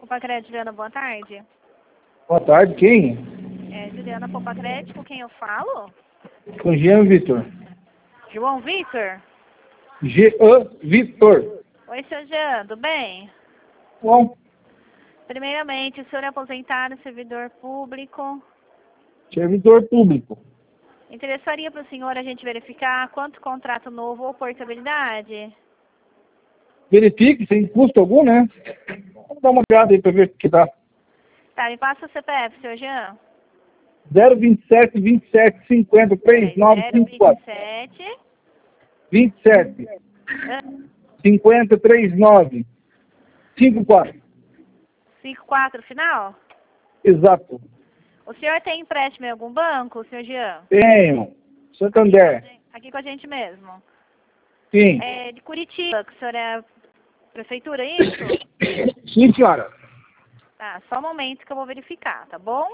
Poupa-Crédito, Juliana, boa tarde. Boa tarde, quem? É Juliana Poupa-Crédito, com quem eu falo? Com Jean Vitor. João Vitor? Jean Vitor. Oi, seu Jean, tudo bem? Bom, Primeiramente, o senhor é aposentado, servidor público. servidor público. Interessaria para o senhor a gente verificar quanto contrato novo ou portabilidade? Verifique, sem custo algum, né? Vamos dar uma olhada aí para ver o que dá. Tá, me passa o CPF, seu Jean. 027 27 50 3954 027 27 50 39 54. 54 final? Exato. O senhor tem empréstimo em algum banco, seu Jean? Tenho. Santander. Aqui com a gente mesmo. Sim. É de Curitiba, que o senhor é prefeitura, é isso? Sim, senhora. Tá, só um momento que eu vou verificar, tá bom?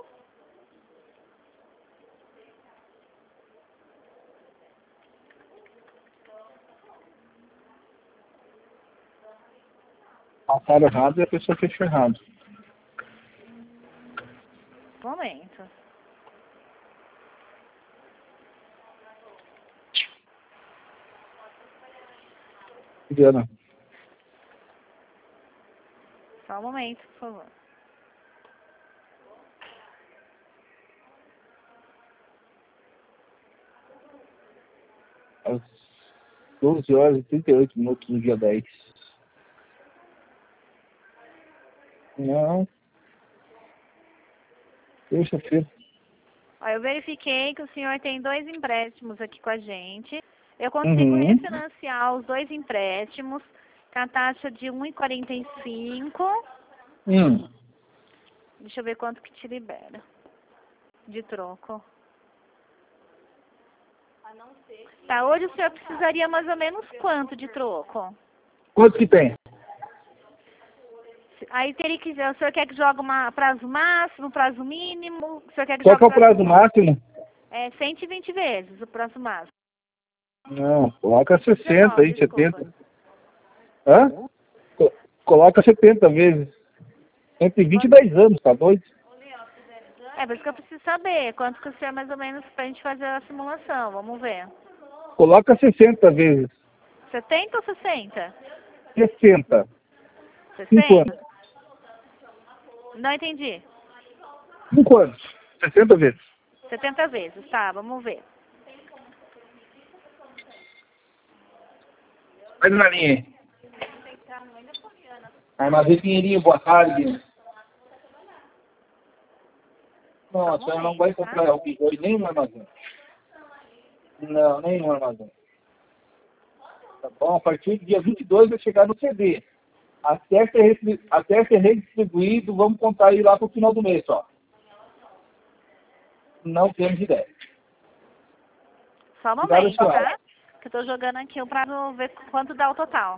Passaram errado e a pessoa fechou errado. Um momento. Juliana. Só um momento, por favor. Às 12 horas e 38 minutos no dia 10. Não. Terça-feira. Ó, eu verifiquei que o senhor tem 2 empréstimos aqui com a gente. Eu consigo refinanciar os 2 empréstimos com a taxa de 1,45. Deixa eu ver quanto que te libera de troco. Tá, hoje o senhor precisaria mais ou menos quanto de troco? Quanto que tem? Aí teria que ver, o senhor quer que jogue prazo máximo, prazo mínimo? O senhor quer que Qual jogue que é o prazo máximo? É 120 vezes o prazo máximo. Não, coloca 60 aí, Desculpa. 70. Hã? Coloca 70 vezes. 120 10 anos, tá doido? É, por isso que eu preciso saber quanto que o senhor mais ou menos pra gente fazer a simulação. Vamos ver. Coloca 60 vezes. 70 ou 60? 60. 5 60? anos. Não entendi. 5 anos. 60 vezes. 70 vezes, tá, vamos ver. Vai na linha aí. Armazém Pinheirinho, boa tarde. Não, a senhora não vai comprar o bigode nem um armazém. Não, nenhum armazém. Tá bom? A partir do dia 22 vai chegar no CD. Até ser redistribuído, vamos contar aí lá pro final do mês, ó. Não temos ideia. Só um momento, tá? Que eu tô jogando aqui pra ver quanto dá o total.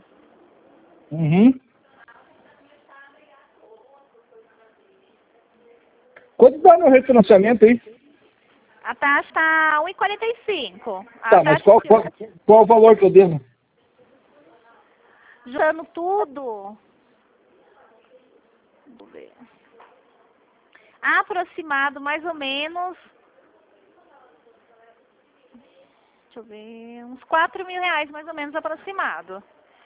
Quanto dá no refinanciamento aí? A taxa tá 1,45. Tá, mas qual o valor que eu devo? Juntando tudo. Vamos ver. Aproximado mais ou menos. Deixa eu ver. Uns 4 mil reais mais ou menos aproximado.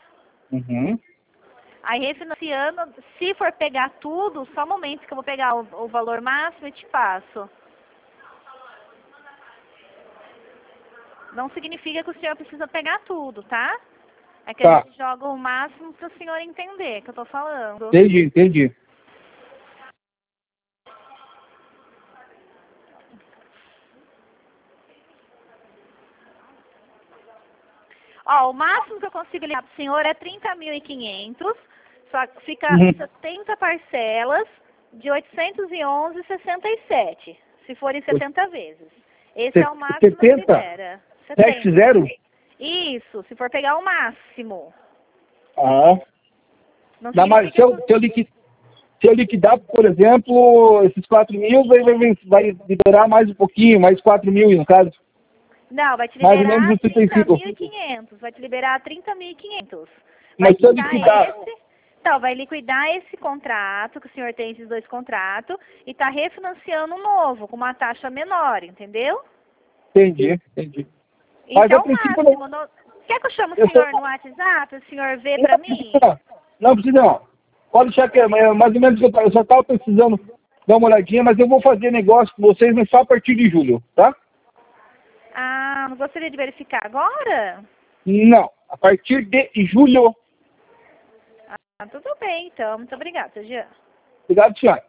Aí refinanciando, se for pegar tudo, só um momento que eu vou pegar o valor máximo e te passo. Não significa que o senhor precisa pegar tudo, tá? É que a gente joga o máximo para o senhor entender que eu tô falando. Entendi. Ó, o máximo que eu consigo ligar pro senhor é 30.500, só que fica 70 parcelas de 811,67, se forem 70 vezes. Esse é o máximo que libera. 70? Isso, se for pegar o máximo. Não Dá mais, se eu liquidar, por exemplo, esses 4 mil, vai liberar mais um pouquinho, mais 4 mil no caso. Não, vai te Mais liberar ou menos 35. 30.500. Vai te liberar 30.500. Mas se eu liquidar... Então, vai liquidar esse contrato, que o senhor tem esses 2 contratos, e está refinanciando um novo, com uma taxa menor, entendeu? Entendi. Mas Então, a princípio máximo. Quer que eu chame o senhor no WhatsApp, o senhor vê para mim? Não precisa não. Pode deixar que é mais ou menos eu só estava precisando dar uma olhadinha, mas eu vou fazer negócio com vocês, mas só a partir de julho, tá? Ah, não gostaria de verificar agora? Não, a partir de julho. Ah, tudo bem, então. Muito obrigada, Jean. Obrigado, senhora.